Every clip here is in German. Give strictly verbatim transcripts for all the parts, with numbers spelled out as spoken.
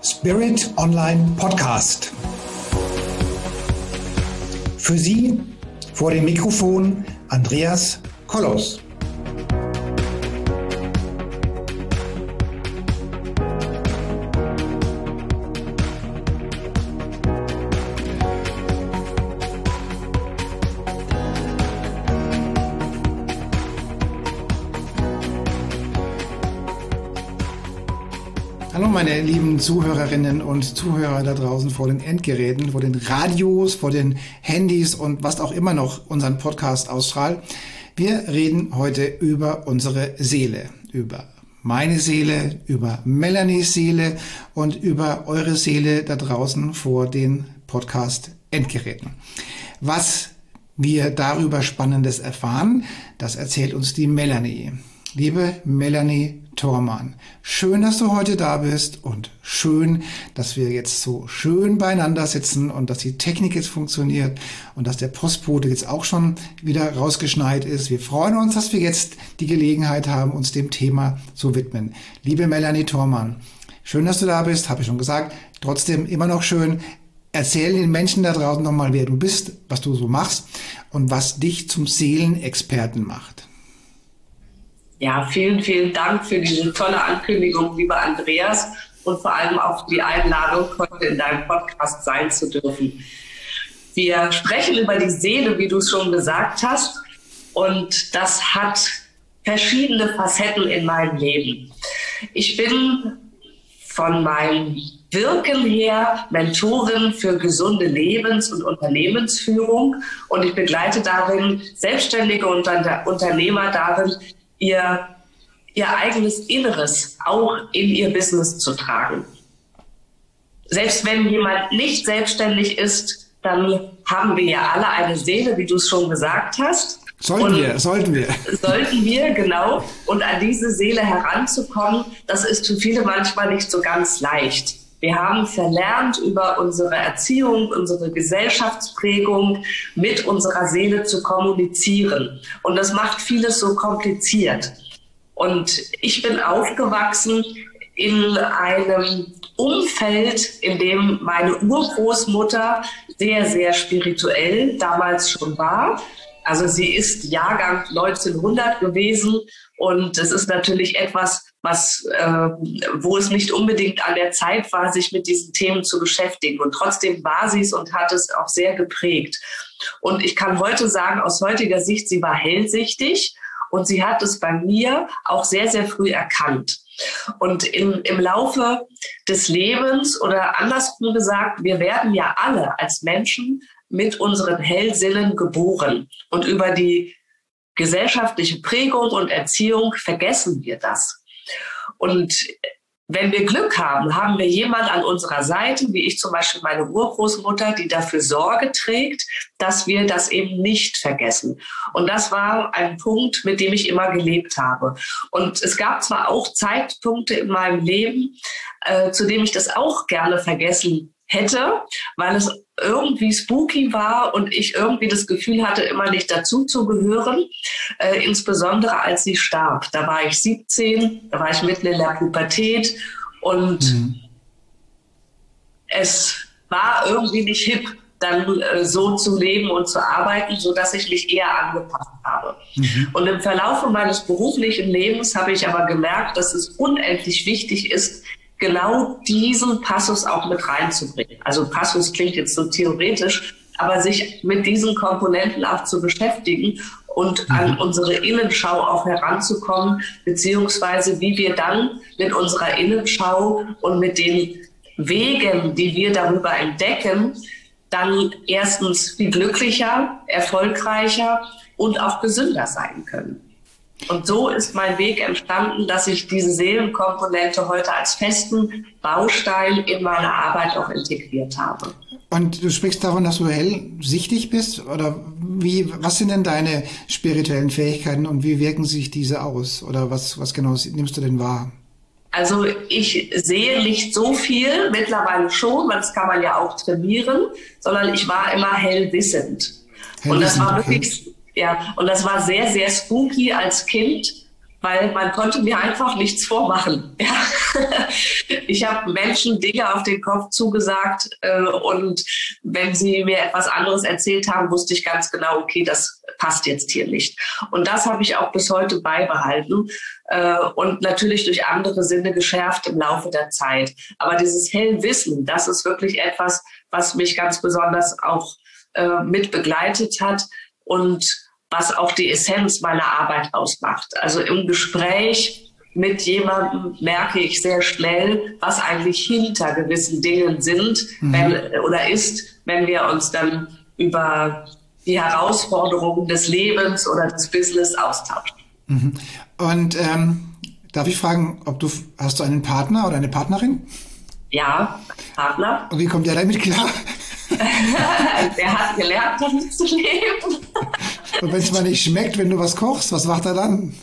Spirit Online Podcast. Für Sie vor dem Mikrofon Andreas Kollos. Hallo meine lieben Zuhörerinnen und Zuhörer da draußen vor den Endgeräten, vor den Radios, vor den Handys und was auch immer noch unseren Podcast ausstrahlt. Wir reden heute über unsere Seele, über meine Seele, über Melanies Seele und über eure Seele da draußen vor den Podcast-Endgeräten. Was wir darüber Spannendes erfahren, das erzählt uns die Melanie. Liebe Melanie Thormann, schön, dass du heute da bist und schön, dass wir jetzt so schön beieinander sitzen und dass die Technik jetzt funktioniert und dass der Postbote jetzt auch schon wieder rausgeschneit ist. Wir freuen uns, dass wir jetzt die Gelegenheit haben, uns dem Thema zu widmen. Liebe Melanie Thormann, schön, dass du da bist, habe ich schon gesagt. Trotzdem immer noch schön. Erzähl den Menschen da draußen nochmal, wer du bist, was du so machst und was dich zum Seelenexperten macht. Ja, vielen, vielen Dank für diese tolle Ankündigung, lieber Andreas, und vor allem auch die Einladung, heute in deinem Podcast sein zu dürfen. Wir sprechen über die Seele, wie du es schon gesagt hast, und das hat verschiedene Facetten in meinem Leben. Ich bin von meinem Wirken her Mentorin für gesunde Lebens- und Unternehmensführung und ich begleite darin selbstständige Unter- Unternehmer darin, Ihr, ihr eigenes Inneres auch in ihr Business zu tragen. Selbst wenn jemand nicht selbstständig ist, dann haben wir ja alle eine Seele, wie du es schon gesagt hast. Sollten wir, sollten wir. Sollten wir, genau. Und an diese Seele heranzukommen, das ist für viele manchmal nicht so ganz leicht. Wir haben verlernt, über unsere Erziehung, unsere Gesellschaftsprägung mit unserer Seele zu kommunizieren. Und das macht vieles so kompliziert. Und ich bin aufgewachsen in einem Umfeld, in dem meine Urgroßmutter sehr, sehr spirituell damals schon war. Also sie ist Jahrgang neunzehnhundert gewesen und es ist natürlich etwas, was, äh, wo es nicht unbedingt an der Zeit war, sich mit diesen Themen zu beschäftigen. Und trotzdem war sie es und hat es auch sehr geprägt. Und ich kann heute sagen, aus heutiger Sicht, sie war hellsichtig und sie hat es bei mir auch sehr, sehr früh erkannt. Und im, im Laufe des Lebens oder andersrum gesagt, wir werden ja alle als Menschen mit unseren Hellsinnen geboren. Und über die gesellschaftliche Prägung und Erziehung vergessen wir das. Und wenn wir Glück haben, haben wir jemanden an unserer Seite, wie ich zum Beispiel meine Urgroßmutter, die dafür Sorge trägt, dass wir das eben nicht vergessen. Und das war ein Punkt, mit dem ich immer gelebt habe. Und es gab zwar auch Zeitpunkte in meinem Leben, äh, zu denen ich das auch gerne vergessen hätte, weil es irgendwie spooky war und ich irgendwie das Gefühl hatte, immer nicht dazu zu gehören, äh, insbesondere als sie starb. Da war ich siebzehn, da war ich mitten in der Pubertät und mhm. es war irgendwie nicht hip, dann äh, so zu leben und zu arbeiten, sodass ich mich eher angepasst habe. Mhm. Und im Verlauf meines beruflichen Lebens habe ich aber gemerkt, dass es unendlich wichtig ist, genau diesen Passus auch mit reinzubringen. Also Passus klingt jetzt so theoretisch, aber sich mit diesen Komponenten auch zu beschäftigen und mhm. an unsere Innenschau auch heranzukommen, beziehungsweise wie wir dann mit unserer Innenschau und mit den Wegen, die wir darüber entdecken, dann erstens viel glücklicher, erfolgreicher und auch gesünder sein können. Und so ist mein Weg entstanden, dass ich diese Seelenkomponente heute als festen Baustein in meine Arbeit auch integriert habe. Und du sprichst davon, dass du hellsichtig bist? Oder wie, was sind denn deine spirituellen Fähigkeiten und wie wirken sich diese aus? Oder was, was genau nimmst du denn wahr? Also ich sehe nicht so viel, mittlerweile schon, weil das kann man ja auch trainieren, sondern ich war immer hellwissend. hellwissend und das war wirklich... Okay. Ja, und das war sehr, sehr spooky als Kind, weil man konnte mir einfach nichts vormachen. Ja. Ich habe Menschen Dinge auf den Kopf zugesagt äh, und wenn sie mir etwas anderes erzählt haben, wusste ich ganz genau, okay, das passt jetzt hier nicht. Und das habe ich auch bis heute beibehalten äh, und natürlich durch andere Sinne geschärft im Laufe der Zeit. Aber dieses Hellwissen, das ist wirklich etwas, was mich ganz besonders auch äh, mit begleitet hat und was auch die Essenz meiner Arbeit ausmacht. Also im Gespräch mit jemandem merke ich sehr schnell, was eigentlich hinter gewissen Dingen sind, mhm. wenn, oder ist, wenn wir uns dann über die Herausforderungen des Lebens oder des Business austauschen. Mhm. Und ähm, darf ich fragen, ob du hast du einen Partner oder eine Partnerin? Ja, Partner. Und wie kommt der damit klar? Der hat gelernt, damit zu leben. Und wenn es mal nicht schmeckt, wenn du was kochst, was macht er dann?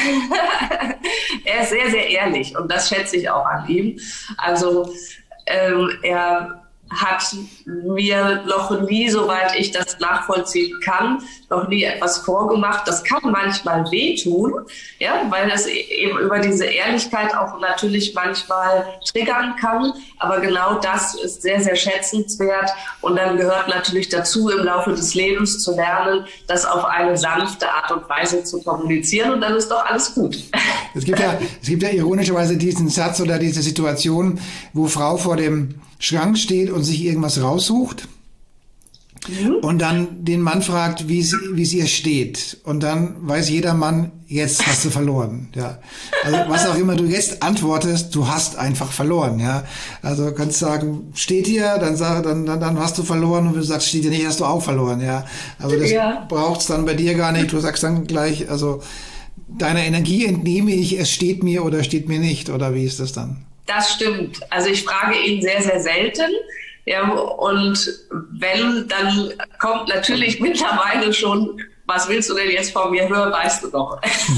Er ist sehr, sehr ehrlich und das schätze ich auch an ihm. Also ähm, er hat mir noch nie, soweit ich das nachvollziehen kann, noch nie etwas vorgemacht. Das kann manchmal wehtun, ja, weil es eben über diese Ehrlichkeit auch natürlich manchmal triggern kann. Aber genau das ist sehr, sehr schätzenswert. Und dann gehört natürlich dazu, im Laufe des Lebens zu lernen, das auf eine sanfte Art und Weise zu kommunizieren. Und dann ist doch alles gut. Es gibt ja, es gibt ja ironischerweise diesen Satz oder diese Situation, wo Frau vor dem Schrank steht und sich irgendwas raussucht mhm. und dann den Mann fragt, wie es, wie es ihr steht. Und dann weiß jeder Mann, jetzt hast du verloren. Ja. Also was auch immer du jetzt antwortest, du hast einfach verloren. Ja. Also du kannst sagen, steht hier, dann, sag, dann, dann, dann hast du verloren. Und wenn du sagst, steht hier nicht, hast du auch verloren. Ja. Also das ja. braucht's dann bei dir gar nicht. Du sagst dann gleich, also deiner Energie entnehme ich, es steht mir oder steht mir nicht. Oder wie ist das dann? Das stimmt. Also ich frage ihn sehr, sehr selten. Ja, und wenn, dann kommt natürlich mittlerweile schon, was willst du denn jetzt von mir hören, weißt du doch.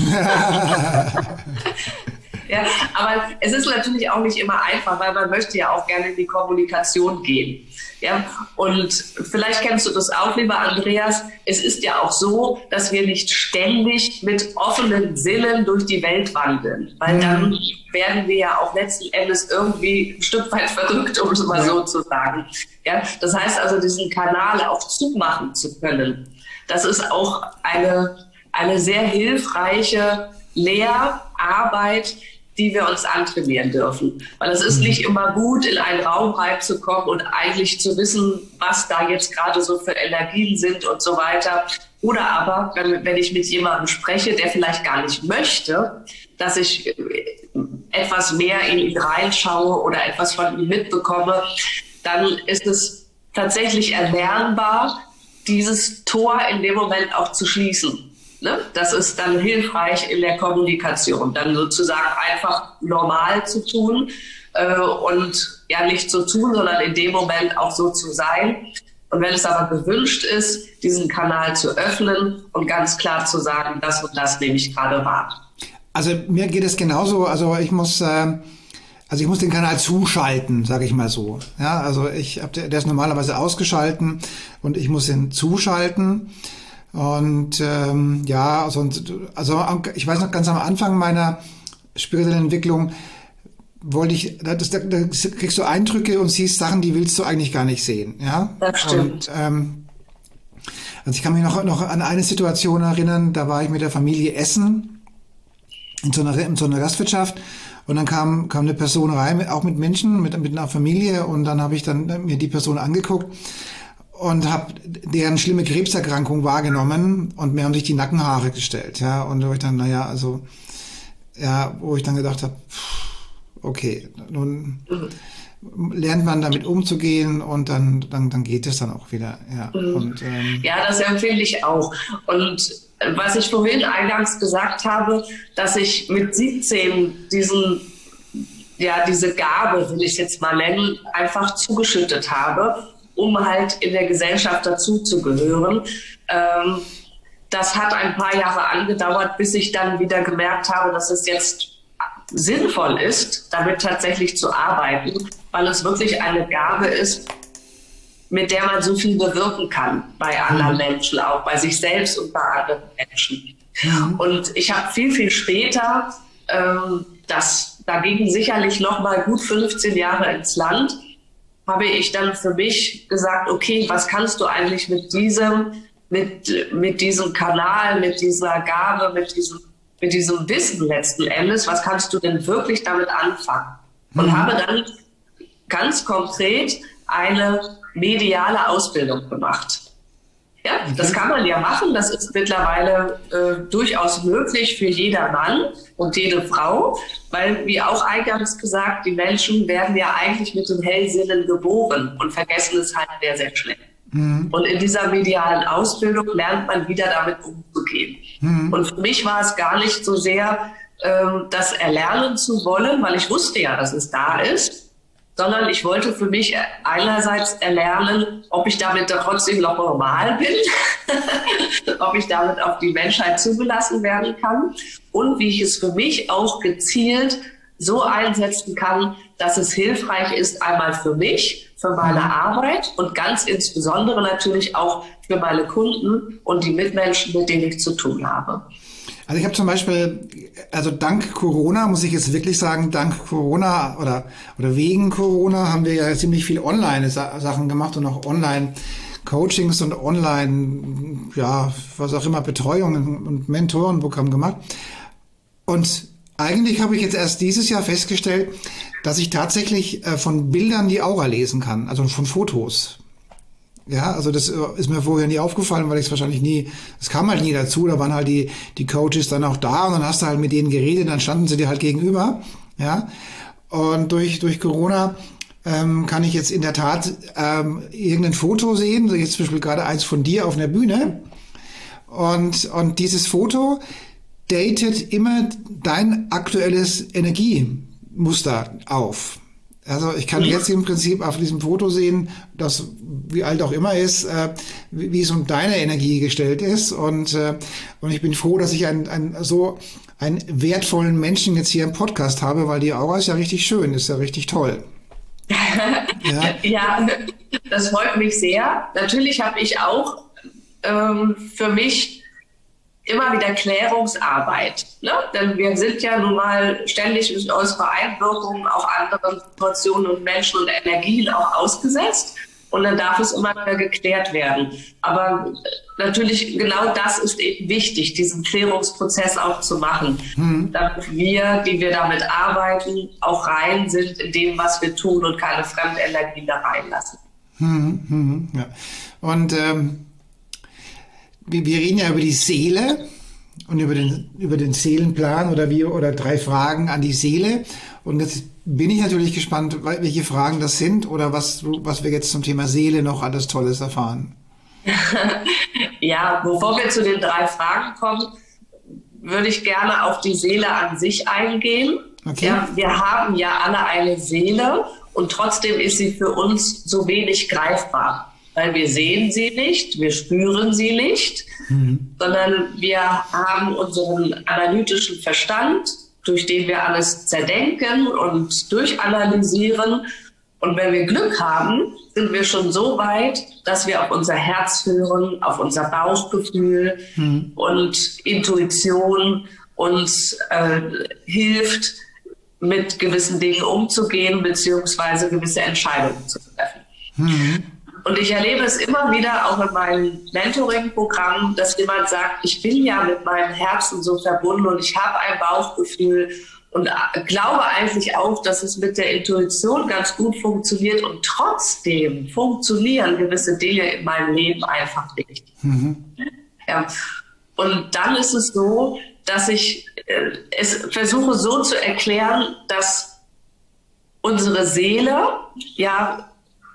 Ja, aber es ist natürlich auch nicht immer einfach, weil man möchte ja auch gerne in die Kommunikation gehen. Ja, und vielleicht kennst du das auch, lieber Andreas. Es ist ja auch so, dass wir nicht ständig mit offenen Sinnen durch die Welt wandeln, weil dann werden wir ja auch letzten Endes irgendwie ein Stück weit verrückt, um es mal so zu sagen. Ja, das heißt also, diesen Kanal auch zumachen zu können. Das ist auch eine, eine sehr hilfreiche Lehrarbeit, die wir uns antrainieren dürfen. Weil es ist nicht immer gut, in einen Raum reinzukommen und eigentlich zu wissen, was da jetzt gerade so für Energien sind und so weiter. Oder aber, wenn, wenn ich mit jemandem spreche, der vielleicht gar nicht möchte, dass ich etwas mehr in ihn reinschaue oder etwas von ihm mitbekomme, dann ist es tatsächlich erlernbar, dieses Tor in dem Moment auch zu schließen. Das ist dann hilfreich in der Kommunikation, dann sozusagen einfach normal zu tun äh, und ja nicht zu tun, sondern in dem Moment auch so zu sein. Und wenn es aber gewünscht ist, diesen Kanal zu öffnen und ganz klar zu sagen, das und das nehme ich gerade wahr. Also mir geht es genauso. Also ich muss, äh, also ich muss den Kanal zuschalten, sage ich mal so. Ja, also ich habe, der ist normalerweise ausgeschalten und ich muss ihn zuschalten. Und ähm, ja, also, also ich weiß noch, ganz am Anfang meiner spirituellen Entwicklung wollte ich, da, da, da kriegst du Eindrücke und siehst Sachen, die willst du eigentlich gar nicht sehen. Ja, das stimmt. Und, ähm, also ich kann mich noch, noch an eine Situation erinnern, da war ich mit der Familie essen in so einer, in so einer Gastwirtschaft und dann kam, kam eine Person rein, auch mit Menschen, mit, mit einer Familie und dann habe ich dann mir die Person angeguckt und habe deren schlimme Krebserkrankung wahrgenommen und mir haben sich die Nackenhaare gestellt, ja, und wo ich dann, naja, also, ja, wo ich dann gedacht habe, okay, nun lernt man damit umzugehen und dann, dann, dann geht es dann auch wieder, ja. Mhm. Und, ähm, ja, das empfehle ich auch. Und was ich vorhin eingangs gesagt habe, dass ich mit siebzehn diesen, ja, diese Gabe, will ich es jetzt mal nennen, einfach zugeschüttet habe, um halt in der Gesellschaft dazuzugehören. Ähm, das hat ein paar Jahre angedauert, bis ich dann wieder gemerkt habe, dass es jetzt sinnvoll ist, damit tatsächlich zu arbeiten, weil es wirklich eine Gabe ist, mit der man so viel bewirken kann bei anderen Menschen, auch bei sich selbst und bei anderen Menschen. Mhm. Und ich habe viel, viel später, ähm, das, da gingen sicherlich noch mal gut fünfzehn Jahre ins Land, habe ich dann für mich gesagt, okay, was kannst du eigentlich mit diesem, mit, mit diesem Kanal, mit dieser Gabe, mit diesem, mit diesem Wissen letzten Endes, was kannst du denn wirklich damit anfangen? Und mhm. habe dann ganz konkret eine mediale Ausbildung gemacht. Ja, das kann man ja machen. Das ist mittlerweile äh, durchaus möglich für jeder Mann und jede Frau, weil, wie auch eingangs gesagt, die Menschen werden ja eigentlich mit dem Hellsinnen geboren und vergessen es halt sehr, sehr schnell. Mhm. Und in dieser medialen Ausbildung lernt man wieder damit umzugehen. Mhm. Und für mich war es gar nicht so sehr, ähm, das erlernen zu wollen, weil ich wusste ja, dass es da ist, sondern ich wollte für mich einerseits erlernen, ob ich damit trotzdem noch normal bin, ob ich damit auf die Menschheit zugelassen werden kann und wie ich es für mich auch gezielt so einsetzen kann, dass es hilfreich ist, einmal für mich, für meine Arbeit und ganz insbesondere natürlich auch für meine Kunden und die Mitmenschen, mit denen ich zu tun habe. Also ich habe zum Beispiel, also dank Corona, muss ich jetzt wirklich sagen, dank Corona oder oder wegen Corona haben wir ja ziemlich viel Online-Sachen gemacht und auch Online-Coachings und Online, ja, was auch immer, Betreuungen und Mentorenprogramm gemacht. Und eigentlich habe ich jetzt erst dieses Jahr festgestellt, dass ich tatsächlich äh, von Bildern die Aura lesen kann, also von Fotos. Ja, also das ist mir vorher nie aufgefallen, weil ich es wahrscheinlich nie, es kam halt nie dazu, da waren halt die, die Coaches dann auch da und dann hast du halt mit denen geredet, dann standen sie dir halt gegenüber, ja, und durch, durch Corona ähm, kann ich jetzt in der Tat ähm, irgendein Foto sehen, so jetzt zum Beispiel gerade eins von dir auf einer Bühne und, und dieses Foto datet immer dein aktuelles Energiemuster auf. Also ich kann jetzt im Prinzip auf diesem Foto sehen, dass, wie alt auch immer ist, äh, wie, wie es um deine Energie gestellt ist. Und, äh, und ich bin froh, dass ich einen, einen, so einen wertvollen Menschen jetzt hier im Podcast habe, weil die Aura ist ja richtig schön, ist ja richtig toll. Ja, ja, das freut mich sehr. Natürlich habe ich auch ähm, für mich immer wieder Klärungsarbeit, ne? Denn wir sind ja nun mal ständig durch unsere Einwirkungen auf andere Situationen und Menschen und Energien auch ausgesetzt. Und dann darf es immer wieder geklärt werden. Aber natürlich genau das ist eben wichtig, diesen Klärungsprozess auch zu machen, hm. damit wir, die wir damit arbeiten, auch rein sind in dem, was wir tun und keine Fremdenergien da reinlassen. Hm, hm, ja. Und ähm wir reden ja über die Seele und über den, über den Seelenplan oder wie, oder drei Fragen an die Seele. Und jetzt bin ich natürlich gespannt, welche Fragen das sind oder was, was wir jetzt zum Thema Seele noch alles Tolles erfahren. Ja, bevor wir zu den drei Fragen kommen, würde ich gerne auf die Seele an sich eingehen. Okay. Ja, wir haben ja alle eine Seele und trotzdem ist sie für uns so wenig greifbar. Weil wir sehen sie nicht, wir spüren sie nicht, mhm. sondern wir haben unseren analytischen Verstand, durch den wir alles zerdenken und durchanalysieren. Und wenn wir Glück haben, sind wir schon so weit, dass wir auf unser Herz hören, auf unser Bauchgefühl mhm. und Intuition uns äh, hilft, mit gewissen Dingen umzugehen, beziehungsweise gewisse Entscheidungen zu treffen. Mhm. Und ich erlebe es immer wieder auch in meinem Mentoring-Programm, dass jemand sagt, ich bin ja mit meinem Herzen so verbunden und ich habe ein Bauchgefühl und glaube eigentlich auch, dass es mit der Intuition ganz gut funktioniert und trotzdem funktionieren gewisse Dinge in meinem Leben einfach nicht. Mhm. Ja. Und dann ist es so, dass ich äh, es versuche so zu erklären, dass unsere Seele ja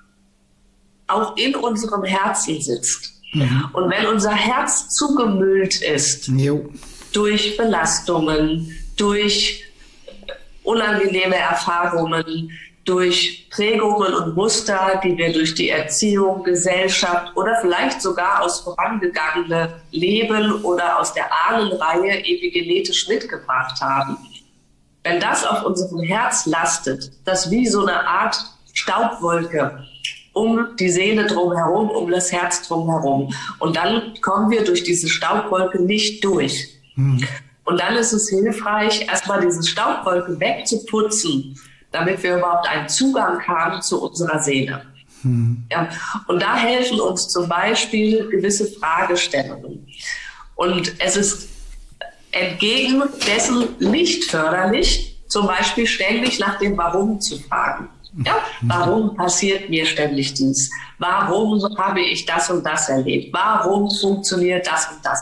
auch in unserem Herzen sitzt. Mhm. Und wenn unser Herz zugemüllt ist jo. durch Belastungen, durch unangenehme Erfahrungen, durch Prägungen und Muster, die wir durch die Erziehung, Gesellschaft oder vielleicht sogar aus vorangegangenen Leben oder aus der Ahnenreihe epigenetisch mitgebracht haben. Wenn das auf unserem Herz lastet, das wie so eine Art Staubwolke um die Seele drumherum, um das Herz drumherum. Und dann kommen wir durch diese Staubwolke nicht durch. Mhm. Und dann ist es hilfreich, erstmal diese Staubwolke wegzuputzen, damit wir überhaupt einen Zugang haben zu unserer Seele. Mhm. Ja, und da helfen uns zum Beispiel gewisse Fragestellungen. Und es ist entgegen dessen nicht förderlich, zum Beispiel ständig nach dem Warum zu fragen. Ja, warum passiert mir ständig dies? Warum habe ich das und das erlebt? Warum funktioniert das und das?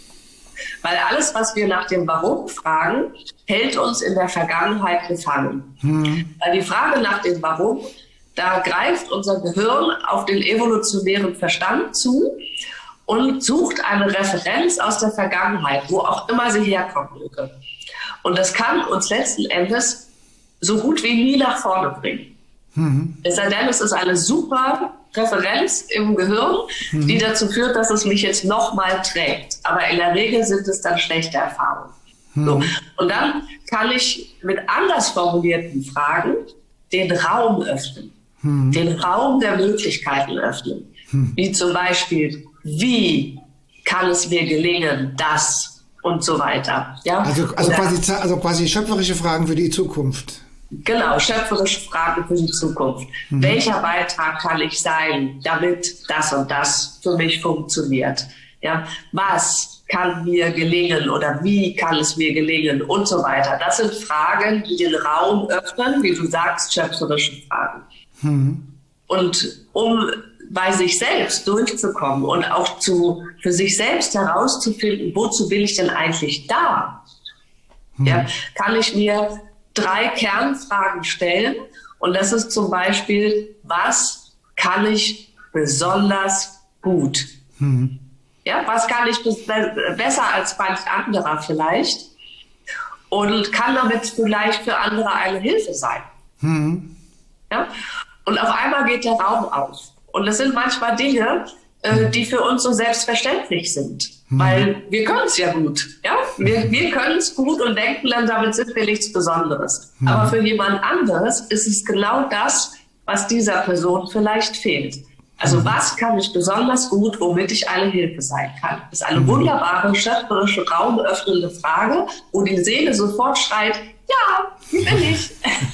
Weil alles, was wir nach dem Warum fragen, hält uns in der Vergangenheit gefangen. Mhm. Weil die Frage nach dem Warum, da greift unser Gehirn auf den evolutionären Verstand zu und sucht eine Referenz aus der Vergangenheit, wo auch immer sie herkommen möge. Und das kann uns letzten Endes so gut wie nie nach vorne bringen. Mhm. Es sei denn, es ist eine super Referenz im Gehirn, mhm. die dazu führt, dass es mich jetzt nochmal trägt. Aber in der Regel sind es dann schlechte Erfahrungen. Mhm. So. Und dann kann ich mit anders formulierten Fragen den Raum öffnen, mhm. den Raum der Möglichkeiten öffnen. Mhm. Wie zum Beispiel, wie kann es mir gelingen, das und so weiter. Ja? Also, also, quasi, also quasi schöpferische Fragen für die Zukunft. Genau, schöpferische Fragen für die Zukunft. Mhm. Welcher Beitrag kann ich sein, damit das und das für mich funktioniert? Ja, was kann mir gelingen oder wie kann es mir gelingen und so weiter. Das sind Fragen, die den Raum öffnen, wie du sagst, schöpferische Fragen. Mhm. Und um bei sich selbst durchzukommen und auch zu, für sich selbst herauszufinden, wozu bin ich denn eigentlich da? Mhm. Ja, kann ich mir drei Kernfragen stellen. Und das ist zum Beispiel, was kann ich besonders gut? Mhm. Ja, was kann ich besser als manch anderer vielleicht? Und kann damit vielleicht für andere eine Hilfe sein? Mhm. Ja? Und auf einmal geht der Raum auf. Und das sind manchmal Dinge, äh, die für uns so selbstverständlich sind. Mhm. Weil wir können es ja gut. Ja? Wir, wir können es gut und denken dann, damit sind wir nichts Besonderes. Mhm. Aber für jemand anderes ist es genau das, was dieser Person vielleicht fehlt. Also mhm. was kann ich besonders gut, womit ich eine Hilfe sein kann? Das ist eine mhm. wunderbare, schöpferische, raumöffnende Frage, wo die Seele sofort schreit, ja, wie bin ich?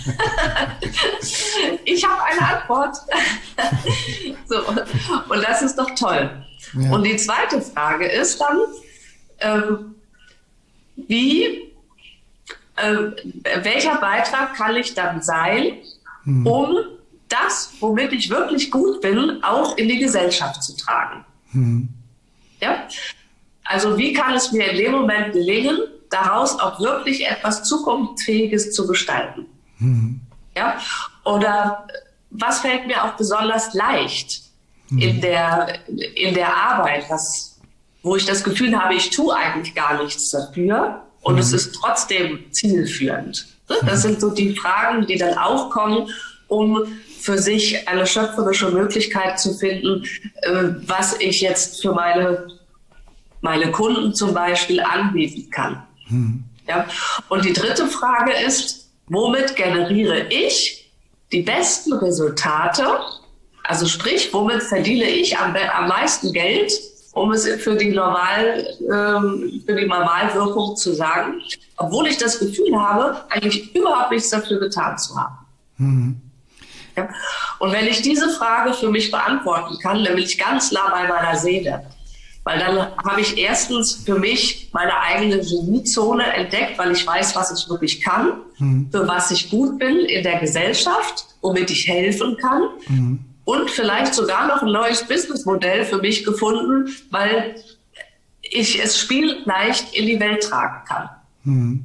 Ich habe eine Antwort. So. Und das ist doch toll. Ja. Und die zweite Frage ist dann, ähm, wie, äh, welcher Beitrag kann ich dann sein, hm. um das, womit ich wirklich gut bin, auch in die Gesellschaft zu tragen? Hm. Ja? Also wie kann es mir in dem Moment gelingen, daraus auch wirklich etwas Zukunftsfähiges zu gestalten? Hm. Ja? Oder was fällt mir auch besonders leicht in der, in der Arbeit, was, wo ich das Gefühl habe, ich tue eigentlich gar nichts dafür und mhm. es ist trotzdem zielführend. Das sind so die Fragen, die dann aufkommen, um für sich eine schöpferische Möglichkeit zu finden, was ich jetzt für meine, meine Kunden zum Beispiel anbieten kann. Mhm. Ja? Und die dritte Frage ist, womit generiere ich die besten Resultate? Also sprich, womit verdiene ich am, am meisten Geld, um es für die, Normal, ähm, für die Normalwirkung zu sagen, obwohl ich das Gefühl habe, eigentlich überhaupt nichts dafür getan zu haben. Mhm. Ja? Und wenn ich diese Frage für mich beantworten kann, dann bin ich ganz nah bei meiner Seele. Weil dann habe ich erstens für mich meine eigene Geniezone entdeckt, weil ich weiß, was ich wirklich kann, mhm. für was ich gut bin in der Gesellschaft, womit ich helfen kann. Mhm. Und vielleicht sogar noch ein neues Businessmodell für mich gefunden, weil ich es spielleicht in die Welt tragen kann. Hm.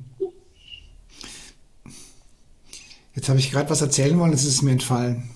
Jetzt habe ich gerade was erzählen wollen, jetzt ist es mir entfallen.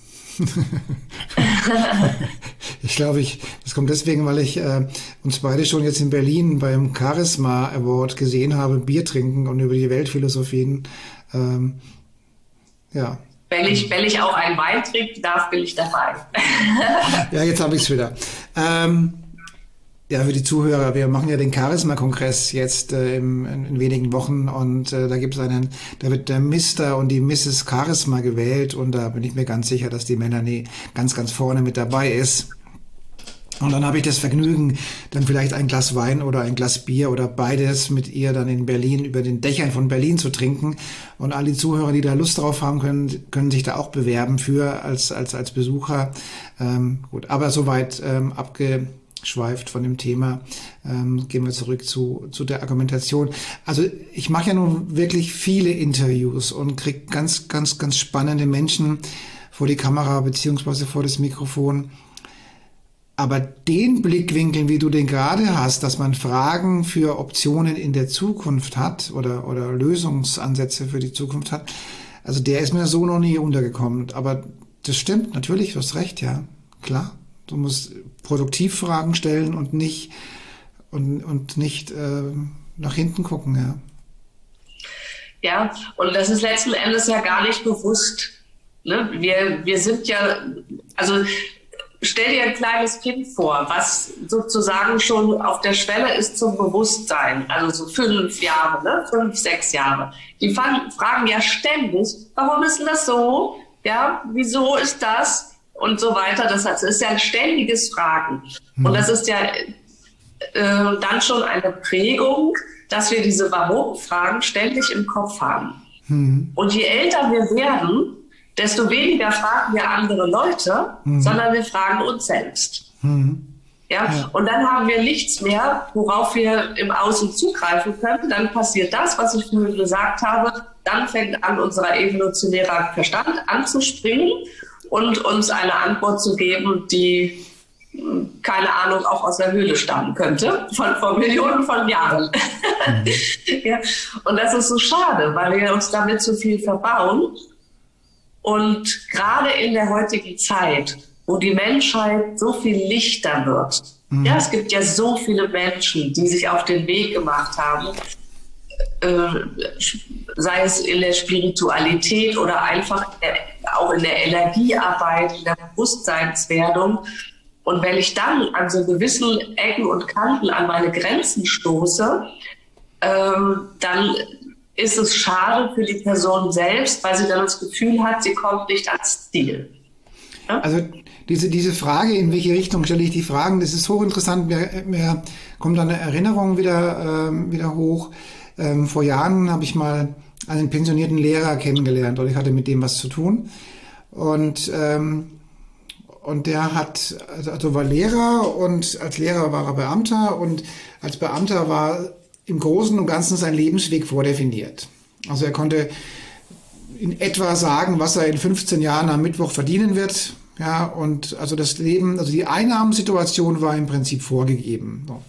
Ich glaube, ich, das kommt deswegen, weil ich äh, uns beide schon jetzt in Berlin beim Charisma Award gesehen habe, Bier trinken und über die Weltphilosophien. Ähm, ja. Wenn ich, wenn ich auch einen Wein trinken darf, bin ich dabei. Ja, jetzt habe ich es wieder. Ähm, ja, für die Zuhörer, wir machen ja den Charisma-Kongress jetzt äh, im, in, in wenigen Wochen und äh, da gibt es einen, da wird der Mister und die Misses Charisma gewählt und da bin ich mir ganz sicher, dass die Melanie ganz, ganz vorne mit dabei ist. Und dann habe ich das Vergnügen, dann vielleicht ein Glas Wein oder ein Glas Bier oder beides mit ihr dann in Berlin über den Dächern von Berlin zu trinken. Und alle Zuhörer, die da Lust drauf haben, können, können sich da auch bewerben für als als als Besucher. Ähm, gut, aber soweit ähm, abgeschweift von dem Thema. Ähm, gehen wir zurück zu zu der Argumentation. Also ich mache ja nun wirklich viele Interviews und kriege ganz ganz ganz spannende Menschen vor die Kamera beziehungsweise vor das Mikrofon. Aber den Blickwinkel, wie du den gerade hast, dass man Fragen für Optionen in der Zukunft hat oder, oder Lösungsansätze für die Zukunft hat, also der ist mir so noch nie untergekommen. Aber das stimmt, natürlich, du hast recht, ja, klar. Du musst Produktivfragen stellen und nicht, und, und nicht äh, nach hinten gucken, ja. Ja, und das ist letzten Endes ja gar nicht bewusst. Ne? Wir, wir sind ja, also stell dir ein kleines Kind vor, was sozusagen schon auf der Schwelle ist zum Bewusstsein, also so fünf Jahre, ne? fünf, sechs Jahre. Die fragen, fragen ja ständig, warum ist denn das so? Ja, wieso ist das? Und so weiter. Das ist ja ein ständiges Fragen. Mhm. Und das ist ja äh, dann schon eine Prägung, dass wir diese Warum-Fragen ständig im Kopf haben. Mhm. Und je älter wir werden, desto weniger fragen wir andere Leute, mhm. sondern wir fragen uns selbst. Mhm. Ja? Ja. Und dann haben wir nichts mehr, worauf wir im Außen zugreifen können. Dann passiert das, was ich vorhin gesagt habe. Dann fängt an, unser evolutionärer Verstand anzuspringen und uns eine Antwort zu geben, die, keine Ahnung, auch aus der Höhle stammen könnte, von vor Millionen von Jahren. Mhm. Ja? Und das ist so schade, weil wir uns damit zu viel verbauen. Und gerade in der heutigen Zeit, wo die Menschheit so viel lichter wird, mhm. ja, es gibt ja so viele Menschen, die sich auf den Weg gemacht haben, äh, sei es in der Spiritualität oder einfach in der, auch in der Energiearbeit, in der Bewusstseinswerdung. Und wenn ich dann an so gewissen Ecken und Kanten an meine Grenzen stoße, äh, dann ist es schade für die Person selbst, weil sie dann das Gefühl hat, sie kommt nicht ans Ziel. Ja? Also diese, diese Frage, in welche Richtung stelle ich die Fragen, das ist hochinteressant. Mir, mir kommt da eine Erinnerung wieder, ähm, wieder hoch. Ähm, vor Jahren habe ich mal einen pensionierten Lehrer kennengelernt und ich hatte mit dem was zu tun. Und, ähm, und der hat, also war Lehrer und als Lehrer war er Beamter und als Beamter war im Großen und Ganzen sein Lebensweg vordefiniert. Also er konnte in etwa sagen, was er in fünfzehn Jahren am Mittwoch verdienen wird. Ja, und also das Leben, also die Einnahmensituation war im Prinzip vorgegeben. So.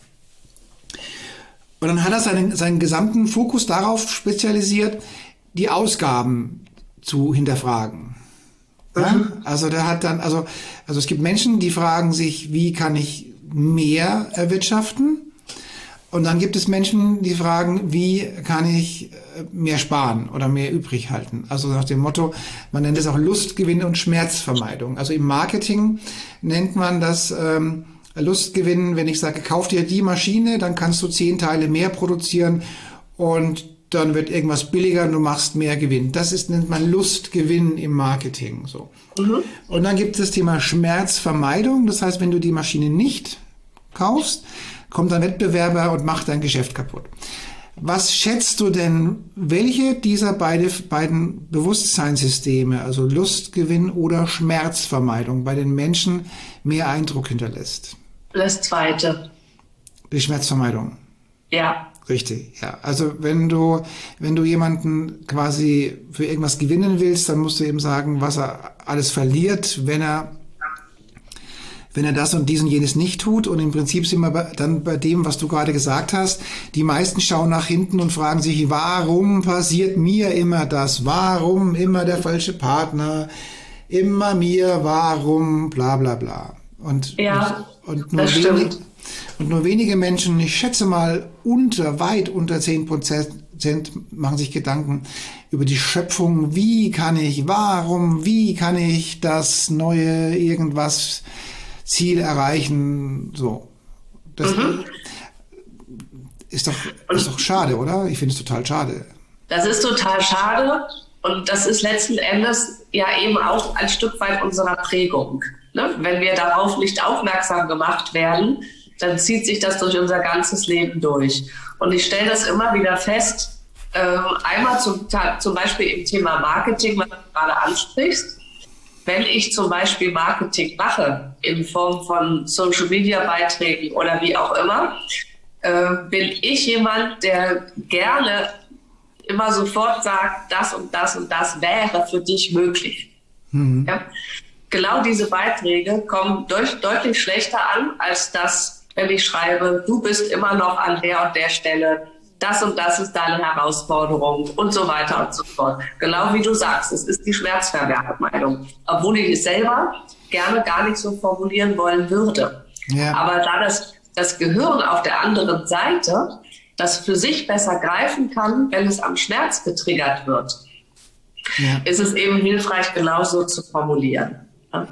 Und dann hat er seinen, seinen gesamten Fokus darauf spezialisiert, die Ausgaben zu hinterfragen. Ja? Mhm. Also der hat dann, also, also es gibt Menschen, die fragen sich, wie kann ich mehr erwirtschaften? Und dann gibt es Menschen, die fragen, wie kann ich mehr sparen oder mehr übrig halten? Also nach dem Motto, man nennt es auch Lustgewinn und Schmerzvermeidung. Also im Marketing nennt man das ähm, Lustgewinn, wenn ich sage, kauf dir die Maschine, dann kannst du zehn Teile mehr produzieren und dann wird irgendwas billiger und du machst mehr Gewinn. Das ist, nennt man Lustgewinn im Marketing. So. Mhm. Und dann gibt es das Thema Schmerzvermeidung. Das heißt, wenn du die Maschine nicht kaufst, kommt ein Wettbewerber und macht dein Geschäft kaputt. Was schätzt du denn, welche dieser beide, beiden Bewusstseinssysteme, also Lustgewinn oder Schmerzvermeidung, bei den Menschen mehr Eindruck hinterlässt? Das Zweite. Die Schmerzvermeidung? Ja. Richtig, ja. Also wenn du, wenn du jemanden quasi für irgendwas gewinnen willst, dann musst du ihm sagen, was er alles verliert, wenn er wenn er das und dies und jenes nicht tut. Und im Prinzip sind wir bei, dann bei dem, was du gerade gesagt hast. Die meisten schauen nach hinten und fragen sich, warum passiert mir immer das? Warum immer der falsche Partner? Immer mir, warum? Bla bla bla. Und, ja, und, und, nur wenig, und nur wenige Menschen, ich schätze mal unter, weit unter zehn Prozent machen sich Gedanken über die Schöpfung. Wie kann ich, warum, wie kann ich das neue irgendwas Ziel erreichen, so. Das mhm. ist doch, ist doch schade, oder? Ich finde es total schade. Das ist total schade und das ist letzten Endes ja eben auch ein Stück weit unserer Prägung. Ne? Wenn wir darauf nicht aufmerksam gemacht werden, dann zieht sich das durch unser ganzes Leben durch. Und ich stelle das immer wieder fest, äh, einmal zum, zum Beispiel im Thema Marketing, was du gerade ansprichst. Wenn ich zum Beispiel Marketing mache, in Form von Social-Media-Beiträgen oder wie auch immer, äh, bin ich jemand, der gerne immer sofort sagt, das und das und das wäre für dich möglich. Mhm. Ja? Genau diese Beiträge kommen durch, deutlich schlechter an, als das, wenn ich schreibe, du bist immer noch an der und der Stelle, das und das ist deine Herausforderung und so weiter und so fort. Genau wie du sagst, es ist die Schmerzverwertmeinung, obwohl ich es selber gerne gar nicht so formulieren wollen würde. Ja. Aber da das, das Gehirn auf der anderen Seite das für sich besser greifen kann, wenn es am Schmerz getriggert wird, ja, ist es eben hilfreich, genauso zu formulieren. Ja.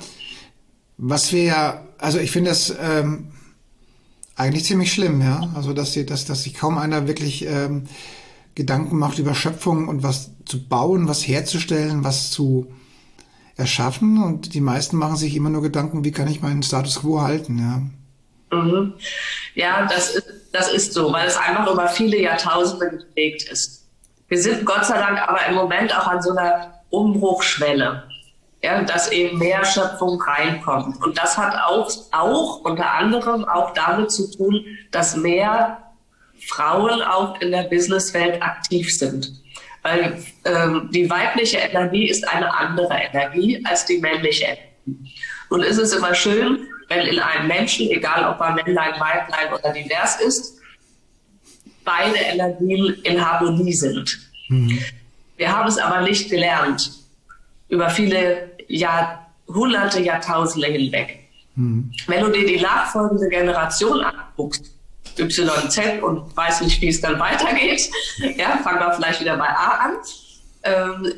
Was wir ja, also ich finde das ähm, eigentlich ziemlich schlimm, ja. Also dass, die, dass, dass sich kaum einer wirklich ähm, Gedanken macht über Schöpfung und was zu bauen, was herzustellen, was zu erschaffen. Und die meisten machen sich immer nur Gedanken, wie kann ich meinen Status quo halten, ja. Mhm. Ja, das ist, das ist so, weil es einfach über viele Jahrtausende geprägt ist. Wir sind Gott sei Dank aber im Moment auch an so einer Umbruchschwelle, ja, dass eben mehr Schöpfung reinkommt. Und das hat auch, auch unter anderem auch damit zu tun, dass mehr Frauen auch in der Businesswelt aktiv sind. Weil ähm, die weibliche Energie ist eine andere Energie als die männliche Energie. Und es ist immer schön, wenn in einem Menschen, egal ob er Männlein, Weiblein oder divers ist, beide Energien in Harmonie sind. Mhm. Wir haben es aber nicht gelernt, über viele Jahrhunderte, Jahrtausende hinweg. Mhm. Wenn du dir die nachfolgende Generation anguckst, Y Z und weiß nicht, wie es dann weitergeht, ja, fangen wir vielleicht wieder bei A an, ähm,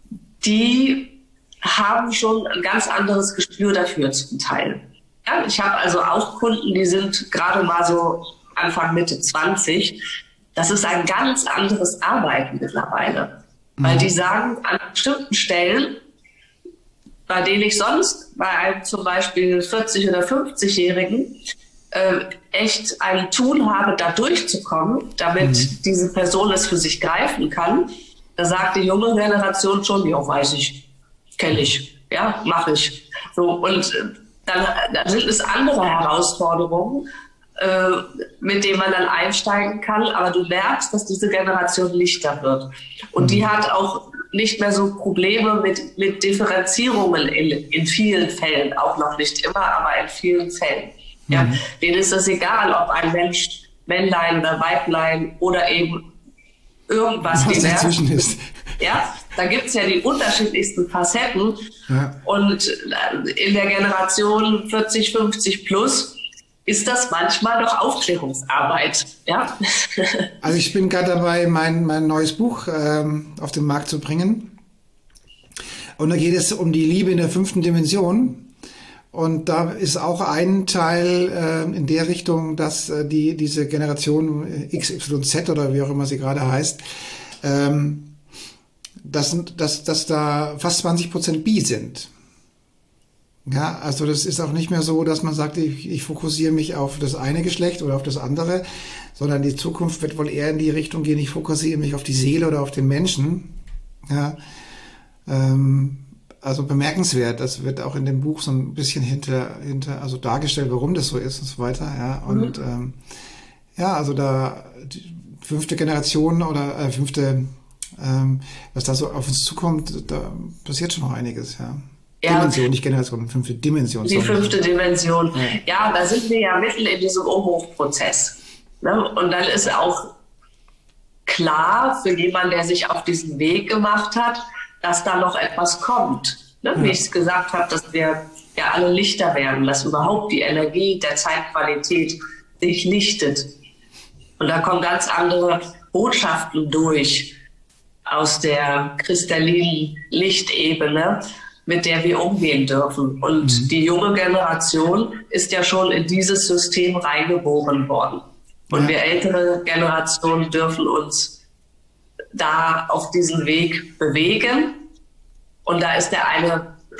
die haben schon ein ganz anderes Gespür dafür zum Teil. Ja, ich habe also auch Kunden, die sind gerade mal so Anfang, Mitte zwanzig. Das ist ein ganz anderes Arbeiten mittlerweile. Mhm. Weil die sagen, an bestimmten Stellen, bei denen ich sonst bei einem zum Beispiel vierzig- oder fünfzigjährigen äh, echt ein Tool habe, da durchzukommen, damit mhm. diese Person es für sich greifen kann, da sagt die junge Generation schon, ja, weiß ich, kenne ich, ja, mache ich. So, und dann, dann sind es andere Herausforderungen, äh, mit denen man dann einsteigen kann, aber du merkst, dass diese Generation lichter wird. Und mhm. die hat auch nicht mehr so Probleme mit, mit Differenzierungen in, in vielen Fällen, auch noch nicht immer, aber in vielen Fällen. Mhm. Ja, denen ist es egal, ob ein Mensch Männlein oder Weiblein oder eben irgendwas was dazwischen ist. Ja, da gibt es ja die unterschiedlichsten Facetten. Ja. Und in der Generation vierzig, fünfzig plus ist das manchmal doch Aufklärungsarbeit. Ja? Also ich bin gerade dabei, mein, mein neues Buch ähm, auf den Markt zu bringen. Und da geht es um die Liebe in der fünften Dimension. Und da ist auch ein Teil äh, in der Richtung, dass äh, die diese Generation X Y Z oder wie auch immer sie gerade heißt, ähm, dass, dass, dass da fast zwanzig Prozent bi sind. Ja, also das ist auch nicht mehr so, dass man sagt, ich, ich fokussiere mich auf das eine Geschlecht oder auf das andere, sondern die Zukunft wird wohl eher in die Richtung gehen, ich fokussiere mich auf die Seele oder auf den Menschen. Ja, ähm, also bemerkenswert, das wird auch in dem Buch so ein bisschen hinter, hinter also dargestellt, warum das so ist und so weiter. Ja, und mhm. ähm, ja, also da die fünfte Generation oder äh, fünfte, ähm, was da so auf uns zukommt, da passiert schon noch einiges, ja. Ja. Dimension, nicht Generation, fünfte Dimension. Die fünfte Dimension. Ja. ja, da sind wir ja mitten in diesem Umbruchprozess. Ne? Und dann ist auch klar für jemanden, der sich auf diesen Weg gemacht hat, dass da noch etwas kommt. Ne? Ja. Wie ich es gesagt habe, dass wir ja alle lichter werden, dass überhaupt die Energie der Zeitqualität sich lichtet. Und da kommen ganz andere Botschaften durch aus der kristallinen Lichtebene, mit der wir umgehen dürfen. Und mhm. die junge Generation ist ja schon in dieses System reingeboren worden. Und ja. wir ältere Generationen dürfen uns da auf diesen Weg bewegen. Und da ist der eine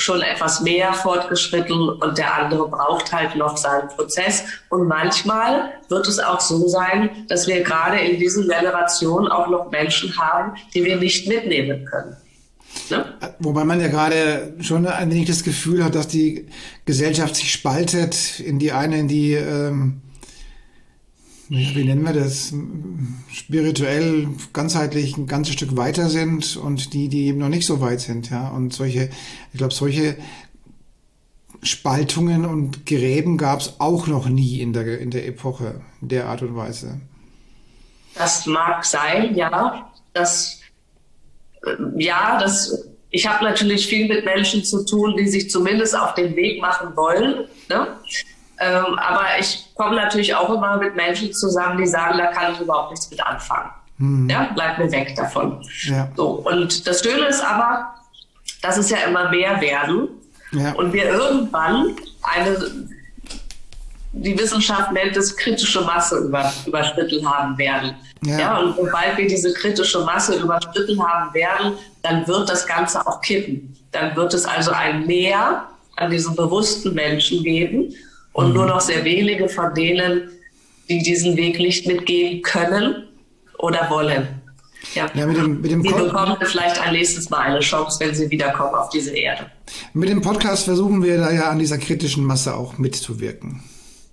schon etwas mehr fortgeschritten und der andere braucht halt noch seinen Prozess. Und manchmal wird es auch so sein, dass wir gerade in diesen Generationen auch noch Menschen haben, die wir nicht mitnehmen können. Ne? Wobei man ja gerade schon ein wenig das Gefühl hat, dass die Gesellschaft sich spaltet in die eine, in die, ähm, wie nennen wir das, spirituell, ganzheitlich ein ganzes Stück weiter sind und die, die eben noch nicht so weit sind. Ja. Und solche, ich glaube, solche Spaltungen und Gräben gab es auch noch nie in der, in der Epoche, in der Art und Weise. Das mag sein, ja. Das Ja, das, ich habe natürlich viel mit Menschen zu tun, die sich zumindest auf den Weg machen wollen. Ne? Ähm, aber ich komme natürlich auch immer mit Menschen zusammen, die sagen, da kann ich überhaupt nichts mit anfangen. Hm. Ja, bleib mir weg davon. Ja. So, und das Schöne ist aber, dass es ja immer mehr werden. Ja. Und wir irgendwann eine, die Wissenschaft nennt es kritische Masse über, überschritten haben werden. Ja. Ja, und sobald wir diese kritische Masse überschritten haben werden, dann wird das Ganze auch kippen. Dann wird es also ein Mehr an diesen bewussten Menschen geben und mhm. nur noch sehr wenige von denen, die diesen Weg nicht mitgehen können oder wollen. Ja. Ja, mit dem, mit dem die bekommen vielleicht ein nächstes Mal eine Chance, wenn sie wiederkommen auf diese Erde. Mit dem Podcast versuchen wir da ja an dieser kritischen Masse auch mitzuwirken.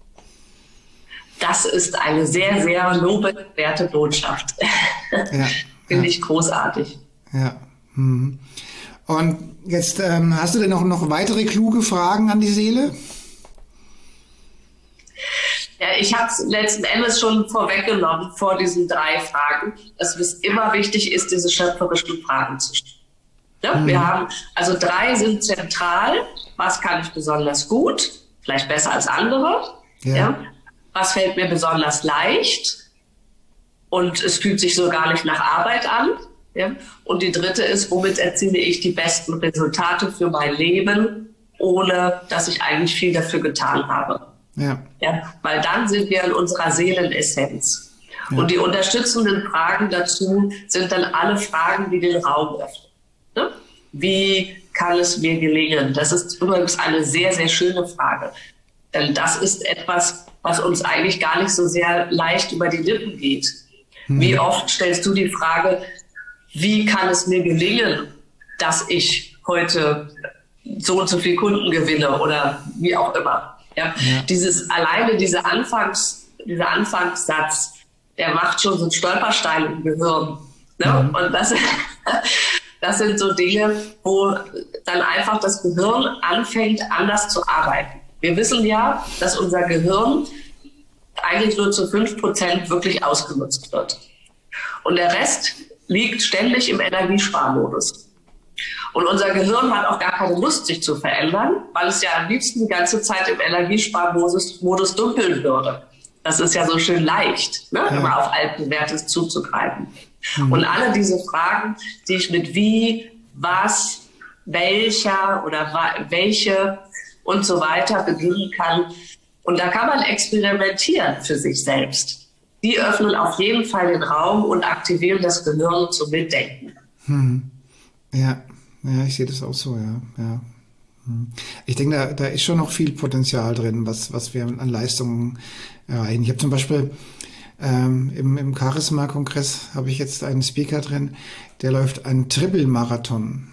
Das ist eine sehr, sehr lobenswerte Botschaft. Ja, Finde ja. ich großartig. Ja. Hm. Und jetzt ähm, hast du denn noch, noch weitere kluge Fragen an die Seele? Ja, ich habe es letzten Endes schon vorweggenommen vor diesen drei Fragen, dass es immer wichtig ist, diese schöpferischen Fragen zu stellen. Ja, hm. Wir haben, also drei sind zentral. Was kann ich besonders gut? Vielleicht besser als andere. Ja. ja. Was fällt mir besonders leicht? Und es fühlt sich so gar nicht nach Arbeit an. Ja? Und die dritte ist, womit erziele ich die besten Resultate für mein Leben, ohne dass ich eigentlich viel dafür getan habe. Ja. Ja? Weil dann sind wir in unserer Seelenessenz. Ja. Und die unterstützenden Fragen dazu sind dann alle Fragen, die den Raum öffnen. Ne? Wie kann es mir gelingen? Das ist übrigens eine sehr, sehr schöne Frage. Denn das ist etwas, was uns eigentlich gar nicht so sehr leicht über die Lippen geht. Hm. Wie oft stellst du die Frage, wie kann es mir gelingen, dass ich heute so und so viele Kunden gewinne oder wie auch immer. Ja? Ja. Dieses, alleine diese Anfangs, dieser Anfangssatz, der macht schon so einen Stolperstein im Gehirn. Ne? Mhm. Und das, das sind so Dinge, wo dann einfach das Gehirn anfängt, anders zu arbeiten. Wir wissen ja, dass unser Gehirn eigentlich nur zu fünf Prozent wirklich ausgenutzt wird. Und der Rest liegt ständig im Energiesparmodus. Und unser Gehirn hat auch gar keine Lust, sich zu verändern, weil es ja am liebsten die ganze Zeit im Energiesparmodus Modus dümpeln würde. Das ist ja so schön leicht, ne? Ja. Immer auf altbewährtes zuzugreifen. Mhm. Und alle diese Fragen, die ich mit wie, was, welcher oder welche und so weiter beginnen kann. Und da kann man experimentieren für sich selbst. Die öffnen auf jeden Fall den Raum und aktivieren das Gehirn zum Mitdenken. Hm. Ja. ja, ich sehe das auch so, ja. ja. Hm. Ich denke, da, da ist schon noch viel Potenzial drin, was, was wir an Leistungen erreichen. Ich habe zum Beispiel ähm, im, im Charisma-Kongress habe ich jetzt einen Speaker drin, der läuft einen Triple-Marathon.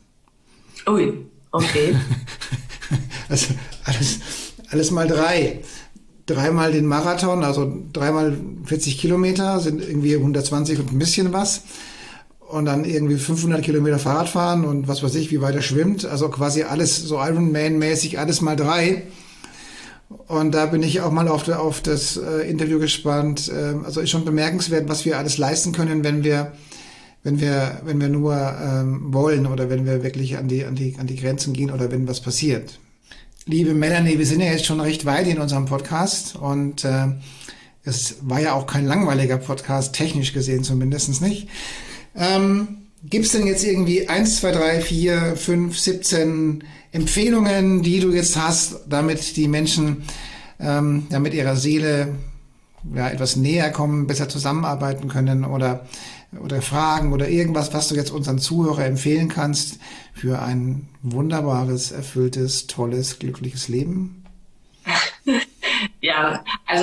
Ui, okay. Also alles, alles mal drei. Dreimal den Marathon, also dreimal vierzig Kilometer, sind irgendwie hundertzwanzig und ein bisschen was. Und dann irgendwie fünfhundert Kilometer Fahrrad fahren und was weiß ich, wie weit er schwimmt. Also quasi alles so Ironman-mäßig, alles mal drei. Und da bin ich auch mal auf, auf das äh, Interview gespannt. Ähm, also ist schon bemerkenswert, was wir alles leisten können, wenn wir wenn wir, wenn wir nur ähm, wollen oder wenn wir wirklich an die, an die, an die Grenzen gehen oder wenn was passiert. Liebe Melanie, wir sind ja jetzt schon recht weit in unserem Podcast und äh, es war ja auch kein langweiliger Podcast, technisch gesehen zumindest nicht. Ähm, Gibt es denn jetzt irgendwie eins, zwei, drei, vier, fünf, siebzehn Empfehlungen, die du jetzt hast, damit die Menschen ähm, ja, mit ihrer Seele ja, etwas näher kommen, besser zusammenarbeiten können oder oder Fragen oder irgendwas, was du jetzt unseren Zuhörern empfehlen kannst für ein wunderbares, erfülltes, tolles, glückliches Leben? Ja, also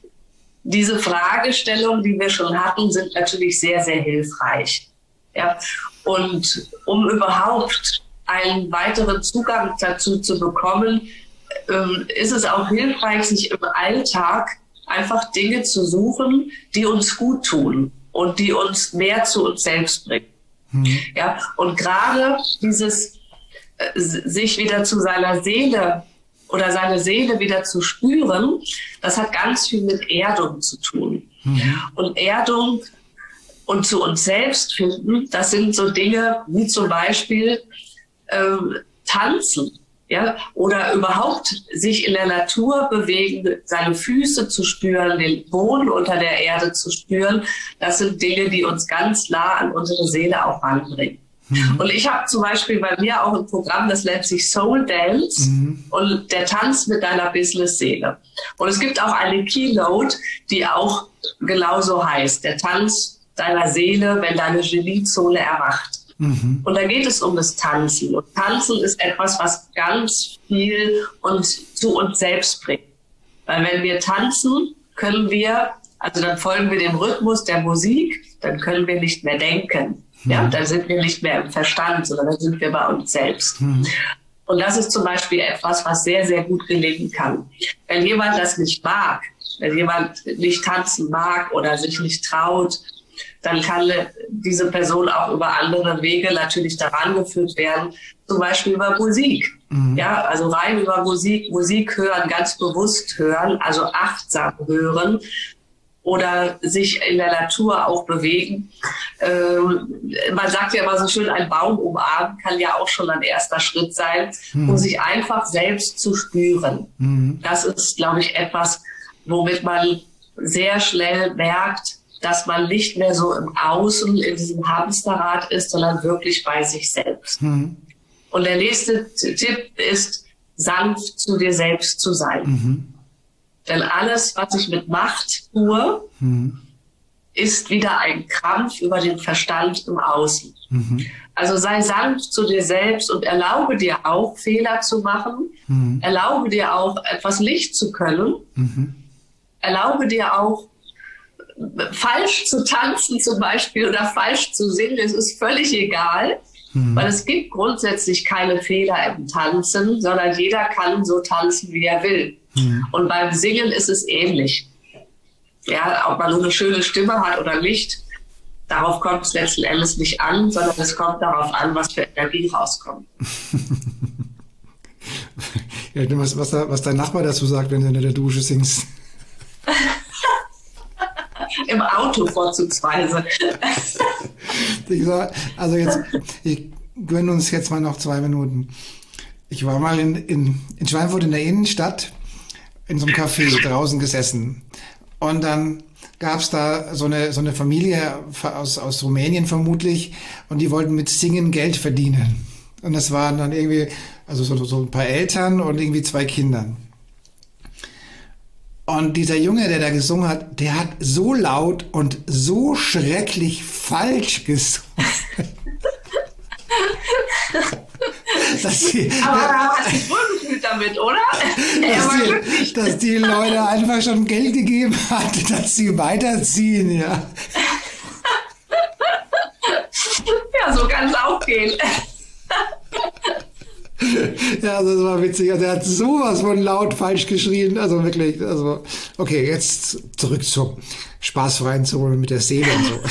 diese Fragestellungen, die wir schon hatten, sind natürlich sehr, sehr hilfreich. Ja, und um überhaupt einen weiteren Zugang dazu zu bekommen, ist es auch hilfreich, sich im Alltag einfach Dinge zu suchen, die uns gut tun und die uns mehr zu uns selbst bringen. Mhm. Ja, und gerade dieses äh, sich wieder zu seiner Seele oder seine Seele wieder zu spüren, das hat ganz viel mit Erdung zu tun. Mhm. Und Erdung und zu uns selbst finden, das sind so Dinge wie zum Beispiel ähm, Tanzen. Ja, oder überhaupt sich in der Natur bewegen, seine Füße zu spüren, den Boden unter der Erde zu spüren, das sind Dinge, die uns ganz nah an unsere Seele auch ranbringen. Mhm. Und ich habe zum Beispiel bei mir auch ein Programm, das nennt sich Soul Dance mhm. und der Tanz mit deiner Business-Seele. Und es gibt auch eine Keynote, die auch genauso heißt, der Tanz deiner Seele, wenn deine Geniezone erwacht. Mhm. Und da geht es um das Tanzen. Und Tanzen ist etwas, was ganz viel uns zu uns selbst bringt. Weil wenn wir tanzen, können wir, also dann folgen wir dem Rhythmus der Musik, dann können wir nicht mehr denken. Mhm. Ja, dann sind wir nicht mehr im Verstand, sondern dann sind wir bei uns selbst. Mhm. Und das ist zum Beispiel etwas, was sehr, sehr gut gelingen kann. Wenn jemand das nicht mag, wenn jemand nicht tanzen mag oder sich nicht traut, dann kann diese Person auch über andere Wege natürlich daran geführt werden, zum Beispiel über Musik. Mhm. Ja, also rein über Musik, Musik hören, ganz bewusst hören, also achtsam hören oder sich in der Natur auch bewegen. Ähm, man sagt ja immer so schön, ein Baum umarmen kann ja auch schon ein erster Schritt sein, mhm. um sich einfach selbst zu spüren. Mhm. Das ist, glaube ich, etwas, womit man sehr schnell merkt, dass man nicht mehr so im Außen in diesem Hamsterrad ist, sondern wirklich bei sich selbst. Mhm. Und der nächste Tipp ist, sanft zu dir selbst zu sein. Mhm. Denn alles, was ich mit Macht tue, mhm. ist wieder ein Krampf über den Verstand im Außen. Mhm. Also sei sanft zu dir selbst und erlaube dir auch, Fehler zu machen. Mhm. Erlaube dir auch, etwas nicht zu können. Mhm. Erlaube dir auch, falsch zu tanzen zum Beispiel oder falsch zu singen, es ist völlig egal, mhm. weil es gibt grundsätzlich keine Fehler im Tanzen, sondern jeder kann so tanzen, wie er will. Mhm. Und beim Singen ist es ähnlich. Ja, ob man nur eine schöne Stimme hat oder nicht, darauf kommt es letzten Endes nicht an, sondern es kommt darauf an, was für Energie rauskommt. Ja, was, was, was dein Nachbar dazu sagt, wenn du in der Dusche singst. Im Auto vorzugsweise. Ich sag, also jetzt, ich gönne uns jetzt mal noch zwei Minuten. Ich war mal in, in, in Schweinfurt in der Innenstadt in so einem Café draußen gesessen. Und dann gab es da so eine, so eine Familie aus, aus Rumänien vermutlich und die wollten mit Singen Geld verdienen. Und das waren dann irgendwie, also so, so ein paar Eltern und irgendwie zwei Kindern. Und dieser Junge, der da gesungen hat, der hat so laut und so schrecklich falsch gesungen. dass die, Aber da hast du wohlgefühlt damit, oder? Dass die, dass die Leute einfach schon Geld gegeben hat, dass sie weiterziehen, ja. Ja, so kann es auch gehen. Ja, also das war witzig. Also er hat sowas von laut falsch geschrien. Also wirklich, also okay, jetzt zurück zum spaßfreien Zone mit der Seele und so.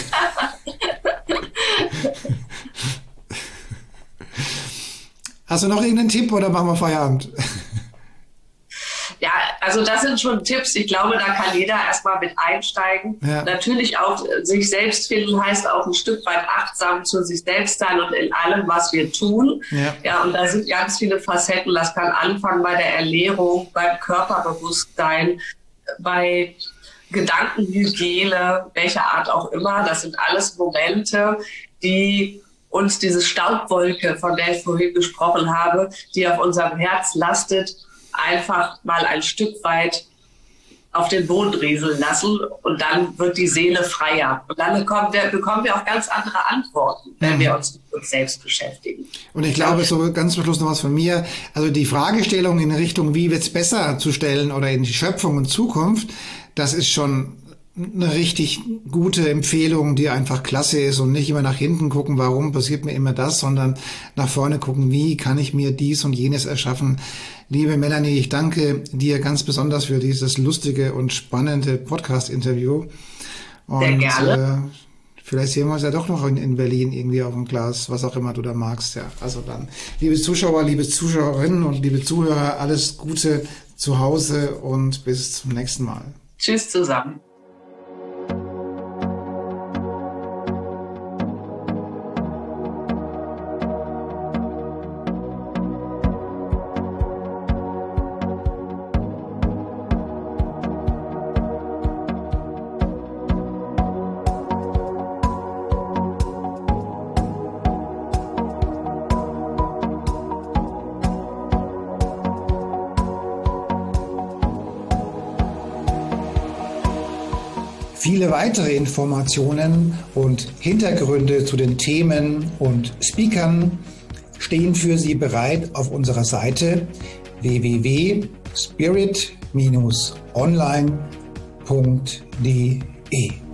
Hast du noch irgendeinen Tipp oder machen wir Feierabend? Ja, also das sind schon Tipps. Ich glaube, da kann jeder erstmal mit einsteigen. Ja. Natürlich auch sich selbst finden heißt auch ein Stück weit achtsam zu sich selbst sein und in allem, was wir tun. Ja, ja, und da sind ganz viele Facetten. Das kann anfangen bei der Ernährung, beim Körperbewusstsein, bei Gedankenhygiene, welcher Art auch immer. Das sind alles Momente, die uns diese Staubwolke, von der ich vorhin gesprochen habe, die auf unserem Herz lastet, einfach mal ein Stück weit auf den Boden rieseln lassen und dann wird die Seele freier. Und dann bekommen wir, bekommen wir auch ganz andere Antworten, wenn mhm. wir uns mit uns selbst beschäftigen. Und ich glaube, so ganz zum Schluss noch was von mir, also die Fragestellung in Richtung, wie wird's besser zu stellen oder in die Schöpfung und Zukunft, das ist schon eine richtig gute Empfehlung, die einfach klasse ist und nicht immer nach hinten gucken, warum passiert mir immer das, sondern nach vorne gucken, wie kann ich mir dies und jenes erschaffen. Liebe Melanie, ich danke dir ganz besonders für dieses lustige und spannende Podcast-Interview. Und sehr gerne. Äh, vielleicht sehen wir uns ja doch noch in, in Berlin irgendwie auf dem Glas, was auch immer du da magst. Ja, also dann, liebe Zuschauer, liebe Zuschauerinnen und liebe Zuhörer, alles Gute zu Hause und bis zum nächsten Mal. Tschüss zusammen. Viele weitere Informationen und Hintergründe zu den Themen und Speakern stehen für Sie bereit auf unserer Seite w w w punkt spirit Bindestrich online punkt d e.